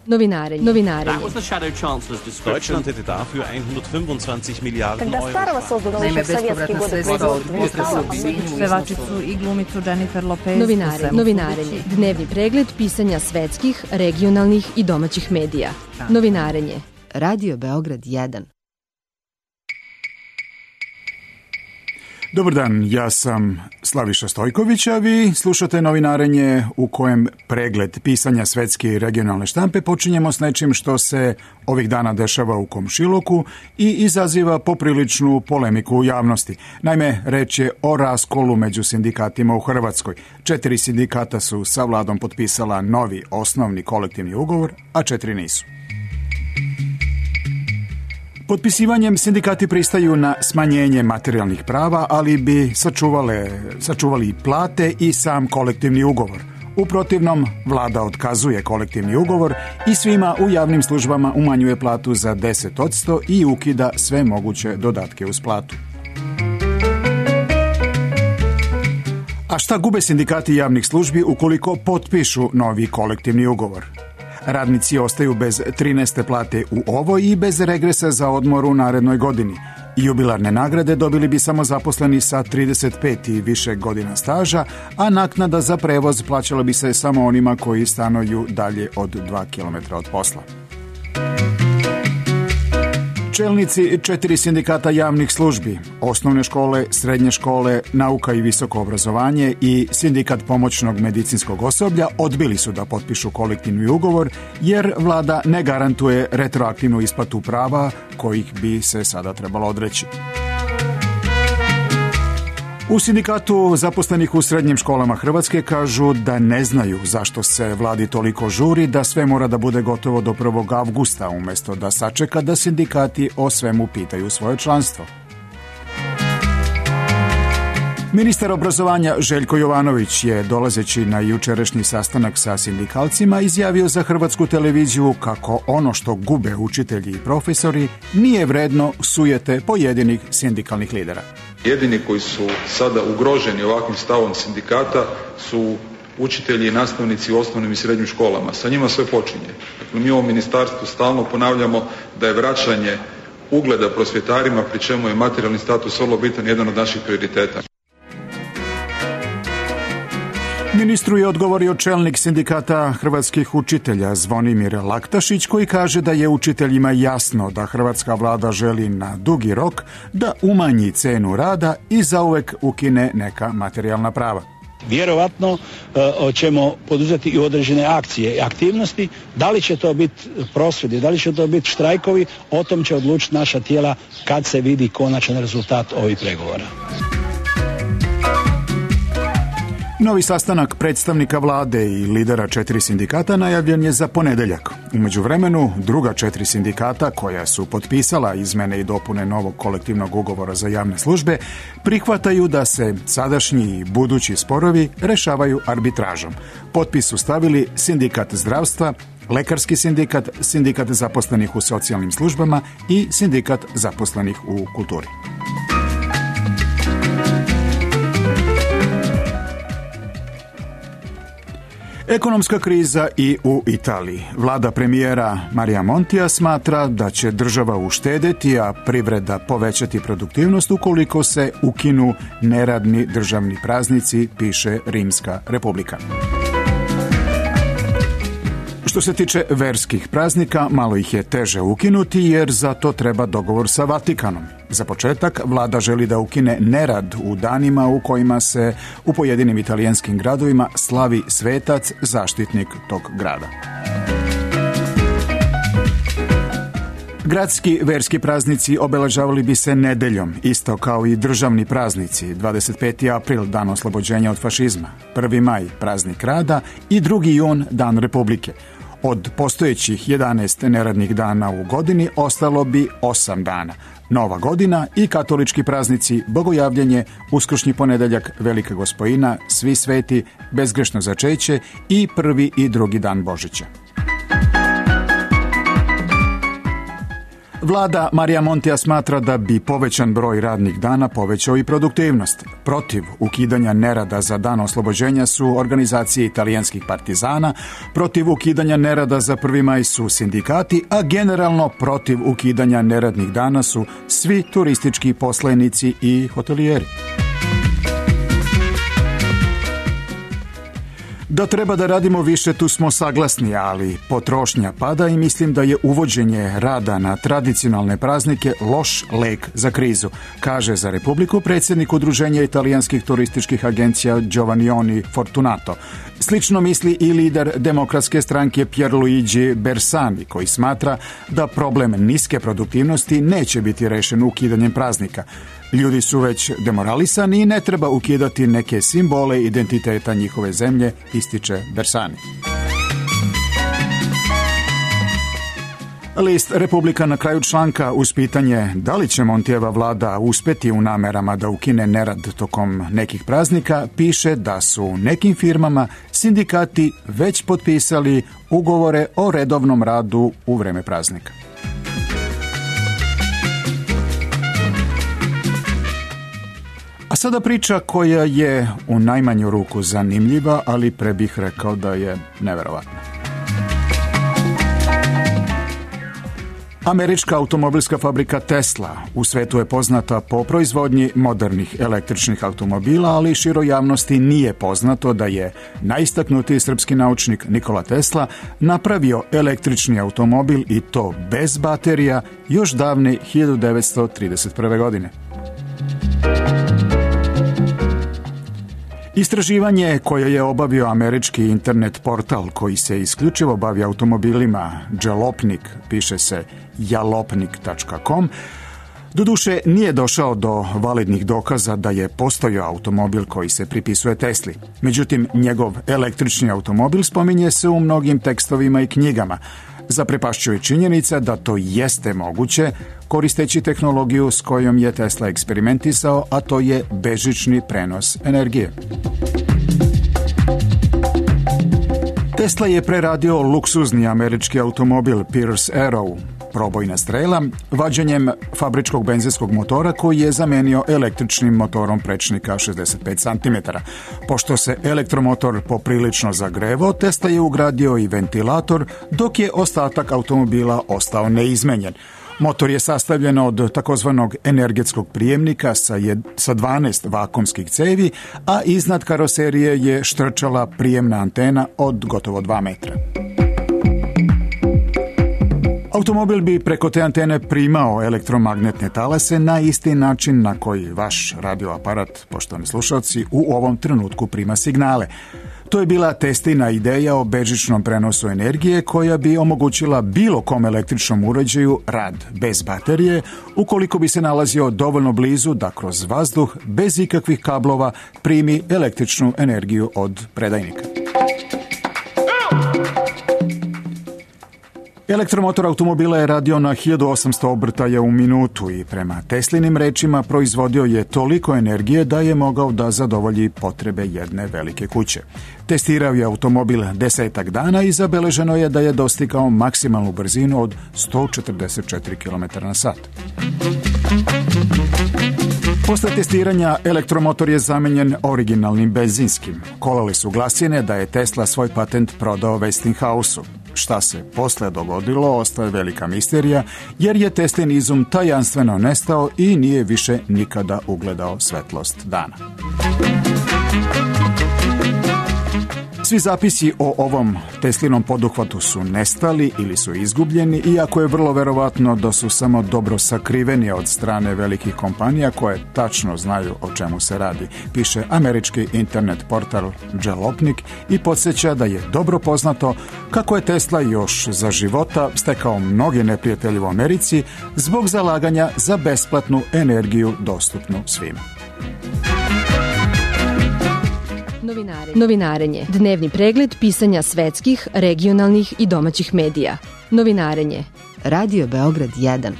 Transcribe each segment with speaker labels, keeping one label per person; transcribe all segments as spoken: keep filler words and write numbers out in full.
Speaker 1: Novinarenje. Novinarenje.
Speaker 2: Deutschland hätte dafür hundertfünfundzwanzig Miliarden Euro.
Speaker 3: Naime, bespovratna sredstva od pevačicu i glumicu Jennifer Lopez.
Speaker 1: Novinarenje. Novinarenje. Dnevni pregled pisanja svetskih, regionalnih i domaćih medija. Novinarenje. Radio Beograd jedan.
Speaker 4: Dobar dan, ja sam Slaviša Stojković, a vi slušate Novinarenje u kojem pregled pisanja svetske i regionalne štampe počinjemo s nečim što se ovih dana dešava u komšiluku i izaziva popriličnu polemiku u javnosti. Naime, reč je o raskolu među sindikatima u Hrvatskoj. Četiri sindikata su sa vladom potpisala novi osnovni kolektivni ugovor, a četiri nisu. Potpisivanjem sindikati pristaju na smanjenje materijalnih prava, ali bi sačuvale, sačuvali i plate i sam kolektivni ugovor. U protivnom, vlada otkazuje kolektivni ugovor i svima u javnim službama umanjuje platu za deset posto i ukida sve moguće dodatke uz platu. A šta gube sindikati javnih službi ukoliko potpišu novi kolektivni ugovor? Radnici ostaju bez trinaeste plate u ovoj i bez regresa za odmor u narednoj godini. Jubilarne nagrade dobili bi samo zaposleni sa trideset pet i više godina staža, a naknada za prevoz plaćala bi se samo onima koji stanuju dalje od dva kilometra od posla. Čelnici četiri sindikata javnih službi, osnovne škole, srednje škole, nauka i visoko obrazovanje i sindikat pomoćnog medicinskog osoblja odbili su da potpišu kolektivni ugovor jer vlada ne garantuje retroaktivnu isplatu prava kojih bi se sada trebalo odreći. U sindikatu zaposlenih u srednjim školama Hrvatske kažu da ne znaju zašto se vladi toliko žuri da sve mora da bude gotovo do prvog avgusta umjesto da sačeka da sindikati o svemu pitaju svoje članstvo. Ministar obrazovanja Željko Jovanović je, dolazeći na jučerašnji sastanak sa sindikalcima, izjavio za Hrvatsku televiziju kako ono što gube učitelji i profesori nije vredno sujete pojedinih sindikalnih lidera.
Speaker 5: Jedini koji su sada ugroženi ovakvim stavom sindikata su učitelji i nastavnici u osnovnim i srednjim školama. Sa njima sve počinje. Dakle, mi u ovom ministarstvu stalno ponavljamo da je vraćanje ugleda prosvjetarima, pri čemu je materijalni status vrlo bitan, jedan od naših prioriteta.
Speaker 4: Ministru je odgovorio čelnik sindikata hrvatskih učitelja Zvonimir Laktašić, koji kaže da je učiteljima jasno da hrvatska vlada želi na dugi rok da umanji cenu rada i zauvek ukine neka materijalna prava.
Speaker 6: Vjerovatno uh, ćemo poduzeti i određene akcije i aktivnosti. Da li će to biti prosvjedi, da li će to biti štrajkovi, o tom će odlučiti naša tijela kad se vidi konačan rezultat ovih pregovora.
Speaker 4: Novi sastanak predstavnika vlade i lidera četiri sindikata najavljen je za ponedeljak. U međuvremenu, druga četiri sindikata koja su potpisala izmene i dopune novog kolektivnog ugovora za javne službe prihvataju da se sadašnji i budući sporovi rešavaju arbitražom. Potpis su stavili sindikat zdravstva, lekarski sindikat, sindikat zaposlenih u socijalnim službama i sindikat zaposlenih u kulturi. Ekonomska kriza i u Italiji. Vlada premijera Maria Montija smatra da će država uštedeti, a privreda povećati produktivnost ukoliko se ukinu neradni državni praznici, piše Rimska republika. Što se tiče verskih praznika, malo ih je teže ukinuti jer za to treba dogovor sa Vatikanom. Za početak, vlada želi da ukine nerad u danima u kojima se u pojedinim italijanskim gradovima slavi svetac, zaštitnik tog grada. Gradski verski praznici obeležavali bi se nedeljom, isto kao i državni praznici, dvadeset peti april, dan oslobođenja od fašizma, prvi maj, praznik rada i drugi jun, dan Republike. Od postojećih jedanaest neradnih dana u godini ostalo bi osam dana. Nova godina i katolički praznici, bogojavljenje, uskršnji ponedeljak, Velika Gospojina, Svi sveti, bezgrešno začeće i prvi i drugi dan Božića. Vlada Marija Montija smatra da bi povećan broj radnih dana povećao i produktivnost. Protiv ukidanja nerada za dan oslobođenja su organizacije italijanskih partizana, protiv ukidanja nerada za prvi maj su sindikati, a generalno protiv ukidanja neradnih dana su svi turistički poslennici i hotelijeri. Da treba da radimo više, tu smo saglasni, ali potrošnja pada i mislim da je uvođenje rada na tradicionalne praznike loš lek za krizu, kaže za Republiku predsjednik Udruženja italijanskih turističkih agencija Giovanni Fortunato. Slično misli i lider demokratske stranke Pierluigi Bersani, koji smatra da problem niske produktivnosti neće biti rešen ukidanjem praznika. Ljudi su već demoralisani i ne treba ukidati neke simbole identiteta njihove zemlje, ističe Bersani. List Republika na kraju članka uz pitanje da li će Montijeva vlada uspeti u namerama da ukine nerad tokom nekih praznika, piše da su nekim firmama sindikati već potpisali ugovore o redovnom radu u vreme praznika. A sada priča koja je u najmanju ruku zanimljiva, ali pre bih rekao da je neverovatna. Američka automobilska fabrika Tesla u svetu je poznata po proizvodnji modernih električnih automobila, ali široj javnosti nije poznato da je najistaknutiji srpski naučnik Nikola Tesla napravio električni automobil i to bez baterija još davne hiljadu devetsto trideset prve. godine. Istraživanje koje je obavio američki internet portal koji se isključivo bavi automobilima Jalopnik, piše se jalopnik tačka com, doduše nije došao do validnih dokaza da je postojao automobil koji se pripisuje Tesli. Međutim, njegov električni automobil spominje se u mnogim tekstovima i knjigama. Zaprepašćuje činjenica da to jeste moguće koristeći tehnologiju s kojom je Tesla eksperimentisao, a to je bežični prenos energije. Tesla je preradio luksuzni američki automobil Pierce Arrow, probojna strela, vađenjem fabričkog benzinskog motora koji je zamenio električnim motorom prečnika šezdeset pet centimetara. Pošto se elektromotor poprilično zagrevao, Tesla je ugradio i ventilator, dok je ostatak automobila ostao neizmenjen. Motor je sastavljen od takozvanog energetskog prijemnika sa, jed, sa dvanaest vakumskih cevi, a iznad karoserije je štrčala prijemna antena od gotovo dva metra. Automobil bi preko te antene primao elektromagnetne talase na isti način na koji vaš radioaparat, poštovani slušalci, u ovom trenutku prima signale. To je bila Teslina ideja o bežičnom prenosu energije koja bi omogućila bilo kom električnom uređaju rad bez baterije ukoliko bi se nalazio dovoljno blizu da kroz vazduh bez ikakvih kablova primi električnu energiju od predajnika. Elektromotor automobila je radio na hiljadu osamsto obrtaja u minutu i prema Teslinim rečima proizvodio je toliko energije da je mogao da zadovolji potrebe jedne velike kuće. Testirao je automobil desetak dana i zabeleženo je da je dostigao maksimalnu brzinu od sto četrdeset četiri kilometra na sat. Posle testiranja elektromotor je zamenjen originalnim benzinskim. Kolale su glasine da je Tesla svoj patent prodao Westinghouse-u. Šta se posle dogodilo ostaje velika misterija, jer je Teslin izum tajanstveno nestao i nije više nikada ugledao svetlost dana. Svi zapisi o ovom Teslinom poduhvatu su nestali ili su izgubljeni, iako je vrlo verovatno da su samo dobro sakriveni od strane velikih kompanija koje tačno znaju o čemu se radi, piše američki internet portal Jalopnik i podsjeća da je dobro poznato kako je Tesla još za života stekao mnoge neprijatelje u Americi zbog zalaganja za besplatnu energiju dostupnu svima.
Speaker 1: Novinarenje. Novinarenje. Dnevni pregled pisanja svetskih, regionalnih i domaćih medija. Novinarenje. Radio Beograd jedan.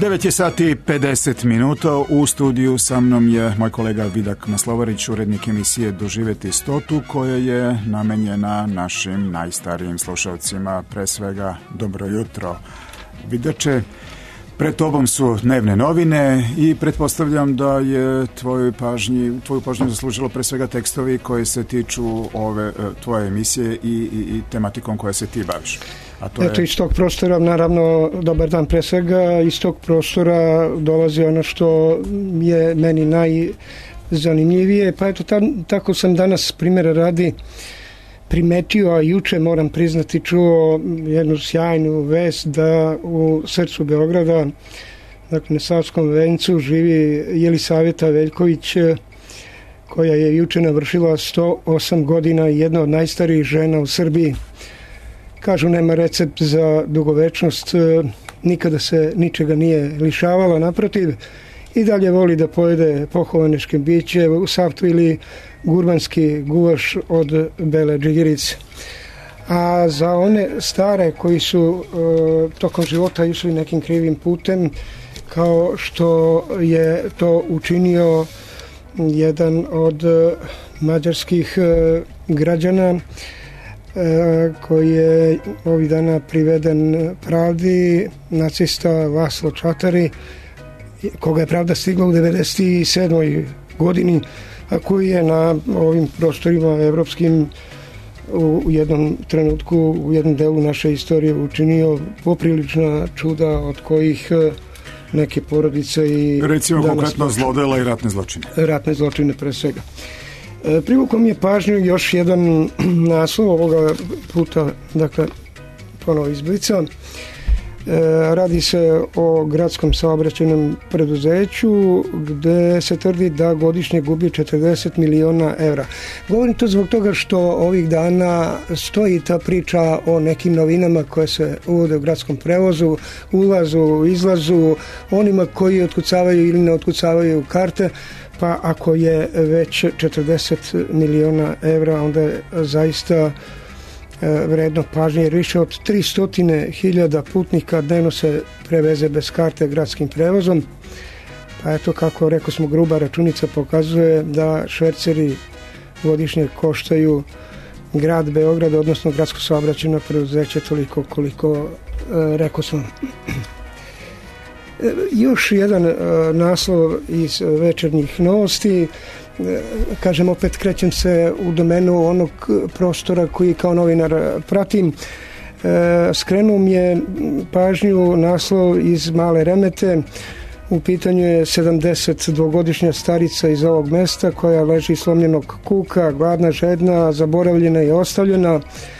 Speaker 4: devet je sati pedeset minuta, u studiju sa mnom je moj kolega Vidak Maslovarić, urednik emisije Doživjeti stotu, koja je namenjena našim najstarijim slušalcima. Pre svega, dobro jutro, Vidače. Pred tobom su dnevne novine i pretpostavljam da je tvojoj pažnji, tvoju pažnju zaslužilo pre svega tekstovi koji se tiču ove tvoje emisije i, i, i tematikom koja se ti baviš. A to
Speaker 7: Eto,
Speaker 4: je...
Speaker 7: iz tog prostora, naravno, dobar dan pre svega, iz tog prostora dolazi ono što je meni najzanimljivije, pa eto, tam, tako sam danas, primjera radi, primetio, a juče, moram priznati, čuo jednu sjajnu vest da u srcu Beograda, dakle na Savskom vencu, živi Jelisaveta Veljković, koja je juče navršila sto osam godina i jedna od najstarijih žena u Srbiji. Kažu, nema recept za dugovečnost, nikada se ničega nije lišavala, naprotiv, i dalje voli da pojede pohovane škembiće u saftu ili gurmanski gulaš od bele džigirice. A za one stare koji su e, tokom života išli nekim krivim putem, kao što je to učinio jedan od mađarskih e, građana, E, koji je ovih dana priveden pravdi, nacista Vaslo Čatari, koga je pravda stigla u devedeset sedmoj godini, a koji je na ovim prostorima evropskim u, u jednom trenutku, u jednom delu naše istorije učinio poprilična čuda, od kojih neke porodice i...
Speaker 4: Recimo konkretno zlodela i ratne zločine.
Speaker 7: Ratne zločine pre svega. Privukao mi je pažnju još jedan naslov ovoga puta, dakle, ponovo iz Blica. Radi se o gradskom saobraćajnom preduzeću gde se tvrdi da godišnje gubi četrdeset miliona evra. Govorim to zbog toga što ovih dana stoji ta priča o nekim novinama koje se uvode u gradskom prevozu, ulazu, izlazu, onima koji otkucavaju ili ne otkucavaju karte. Pa ako je već četrdeset miliona evra, onda je zaista vredno pažnje, jer više od tristo hiljada putnika dnevno se preveze bez karte gradskim prevozom. Pa eto, kako rekao smo, gruba računica pokazuje da šverceri godišnje koštaju grad Beograd, odnosno gradsko saobraćajno preduzeće, toliko koliko rekao smo. Još jedan uh, naslov iz večernjih novosti. Uh, kažem, opet krećem se u domenu onog prostora koji kao novinar pratim. Uh, skrenuo mi je pažnju naslov iz Male Remete. U pitanju je sedamdesetdvogodišnja starica iz ovog mesta koja leži slomljenog kuka, gladna, žedna, zaboravljena i ostavljena.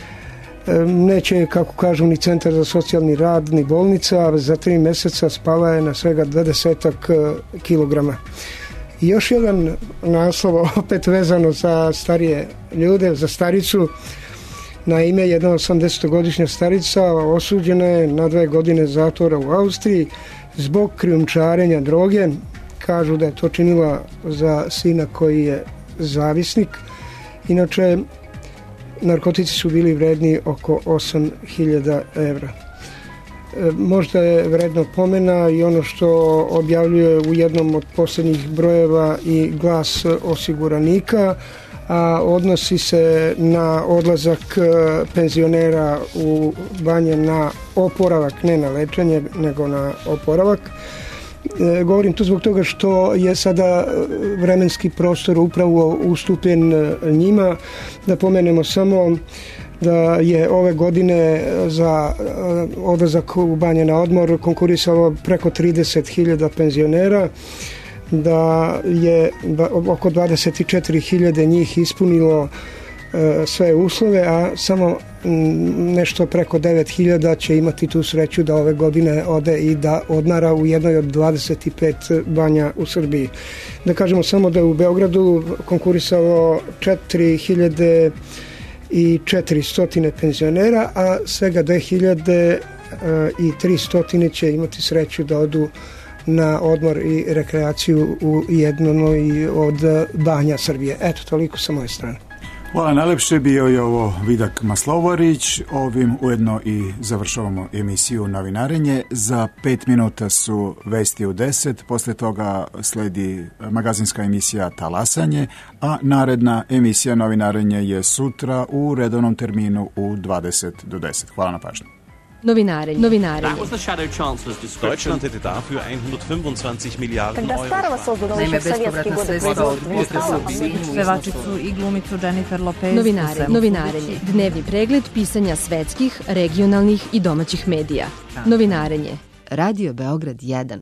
Speaker 7: Neće, kako kažu, ni centar za socijalni rad, ni bolnica. Za tri meseca spala je na svega dvadesetak kilograma. I još jedan naslov, opet vezano za starije ljude, za staricu. Naime, jedna osamdesetogodišnja starica osuđena je na dve godine zatvora u Austriji zbog krijumčarenja droge. Kažu da je to činila za sina koji je zavisnik. Inače, narkotici su bili vredni oko osam hiljada evra. E, možda je vredno pomena i ono što objavljuje u jednom od posljednjih brojeva i Glas osiguranika, a odnosi se na odlazak penzionera u Banje na oporavak, ne na lečenje, nego na oporavak. E, govorim to zbog toga što je sada vremenski prostor upravo ustupljen njima. Da pomenemo samo da je ove godine za odlazak u Banje na odmor konkurisalo preko trideset hiljada penzionera, da je oko dvadeset četiri hiljade njih ispunilo sve uslove, a samo nešto preko devet hiljada će imati tu sreću da ove godine ode i da odmara u jednoj od dvadeset pet banja u Srbiji. Da kažemo samo da je u Beogradu konkurisalo četiri hiljade četiristo penzionera, a svega dve hiljade tristo će imati sreću da odu na odmor i rekreaciju u jednoj od banja Srbije. Eto, toliko sa moje strane.
Speaker 4: Hvala najlepše, bio je ovo Vidak Maslovarić. Ovim ujedno i završavamo emisiju Novinarenje. Za pet minuta su vesti u deset, posle toga sledi magazinska emisija Talasanje, a naredna emisija Novinarenje je sutra u redovnom terminu u dvadeset do deset. Hvala na pažnju.
Speaker 1: Novinarenje. Novinarenje.
Speaker 2: That was the Shadow Chancellor's description. Deutschland hätte dafür hundertfünfundzwanzig Milliarden Euro.
Speaker 3: Naime, bespovratna sredstva od pevačicu i glumicu Jennifer Lopez.
Speaker 1: Novinare, novinarenje. Dnevni pregled pisanja svetskih, regionalnih i domaćih medija. Novinarenje. Radio Beograd jedan.